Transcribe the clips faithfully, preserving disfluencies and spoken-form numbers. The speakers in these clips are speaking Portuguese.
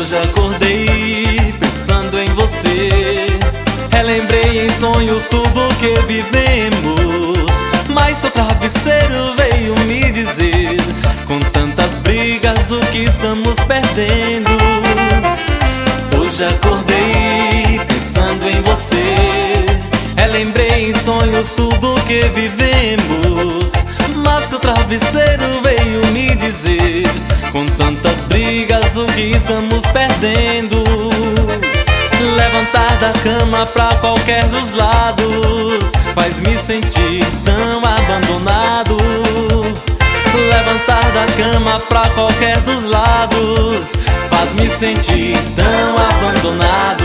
Hoje acordei pensando em você, relembrei em sonhos tudo que vivemos, mas seu travesseiro veio me dizer, com tantas brigas, o que estamos perdendo. Hoje acordei pensando em você, relembrei em sonhos tudo que vivemos, mas seu travesseiro veio me dizer, com tantas brigas, o que estamos perdendo. Levantar da cama pra qualquer dos lados faz-me sentir tão abandonado. Levantar da cama pra qualquer dos lados faz-me sentir tão abandonado.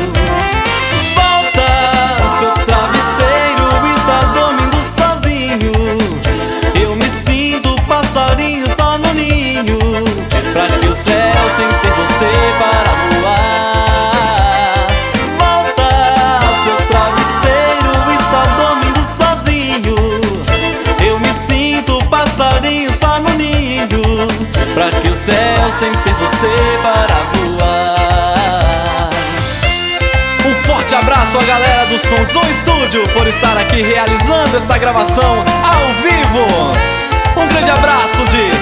Volta, seu travesseiro está dormindo sozinho. Eu me sinto passarinho só no ninho, pra que o céu sem ter você para voar. Volta, seu travesseiro está dormindo sozinho. Eu me sinto passarinho só no ninho, pra que o céu sem ter você para voar. Um forte abraço à galera do Sonzon Studio por estar aqui realizando esta gravação ao vivo. Um grande abraço de